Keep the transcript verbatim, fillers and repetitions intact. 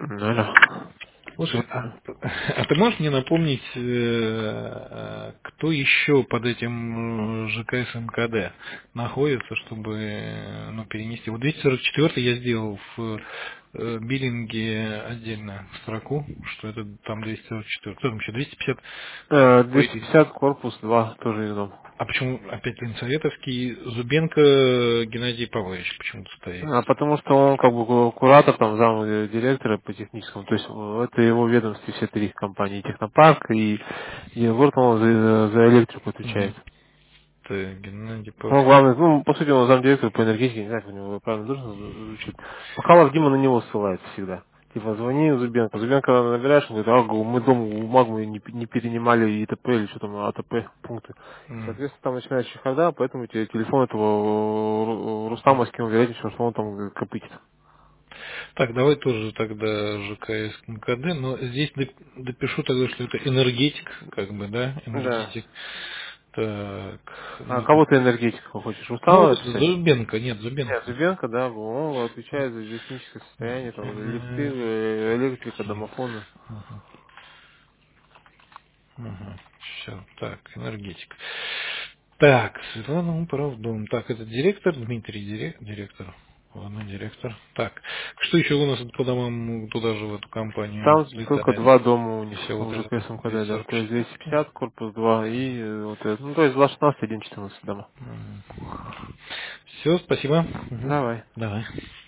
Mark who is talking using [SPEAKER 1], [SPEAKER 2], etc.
[SPEAKER 1] Алло.
[SPEAKER 2] Слушай, а, а ты можешь мне напомнить, э, э, кто еще под этим э, ЖКС МКД находится, чтобы э, ну, перенести? Вот двести сорок четыре я сделал в э, биллинге отдельно строку, что это там двести сорок четыре. Кто там еще? двести пятьдесят.
[SPEAKER 1] Э,
[SPEAKER 2] Ой,
[SPEAKER 1] двести пятьдесят, корпус два, тоже из дома.
[SPEAKER 2] а почему опять Ленсоветовский? Зубенко Геннадий Павлович почему-то стоит.
[SPEAKER 1] А потому что он как бы ку- куратор, там, зам э, директора по техническому, то есть э, это его ведомстве все три компании, и Технопарк, и Евгород, он за, за электрику
[SPEAKER 2] Мгм.
[SPEAKER 1] отвечает.
[SPEAKER 2] Это Геннадий
[SPEAKER 1] Он
[SPEAKER 2] Павлович.
[SPEAKER 1] главный, ну, по сути, он замдиректора по энергетике, не знаю, как у него правильно должен звучит. Бакалов Дима на него ссылается всегда. Типа, звони Зубенко. Зубенко набираешь, он говорит, а, говорю, мы дом у Магмы не, п- не перенимали ИТП или что там, АТП пункты.
[SPEAKER 2] М.
[SPEAKER 1] Соответственно, там начинается чехарда, поэтому тебе телефон этого э, Ру- Рустама скинул, вероятнее всего, что он там э, копытит.
[SPEAKER 2] Так, давай тоже тогда ЖКС МКД, но здесь доп- допишу тогда, что это энергетик, как бы, да,
[SPEAKER 1] Да.
[SPEAKER 2] энергетик. Так,
[SPEAKER 1] А
[SPEAKER 2] ну,
[SPEAKER 1] кого ты энергетика хочешь?
[SPEAKER 2] ну,
[SPEAKER 1] Рустама писать?
[SPEAKER 2] Зубенко, нет,
[SPEAKER 1] Нет,
[SPEAKER 2] Зубенко.
[SPEAKER 1] Зубенко, да, он отвечает за техническое состояние, там, лифты, э, электрика, домофоны.
[SPEAKER 2] Все, так, энергетик. Так, Светлана Управдом. Так, это директор, Дмитрий дире- директор. Ладно, директор. Так, что еще у нас по домам туда же в эту компанию
[SPEAKER 1] Там только
[SPEAKER 2] слетает?
[SPEAKER 1] два дома у них
[SPEAKER 2] Все,
[SPEAKER 1] в
[SPEAKER 2] вот это
[SPEAKER 1] ЖКС МКД, да. То есть двести
[SPEAKER 2] двести сорок четыре.
[SPEAKER 1] пятьдесят, корпус два и э, вот это. Ну, то есть два шестнадцать, один четырнадцать дома.
[SPEAKER 2] Все, спасибо. Мгм.
[SPEAKER 1] Давай.
[SPEAKER 2] Давай.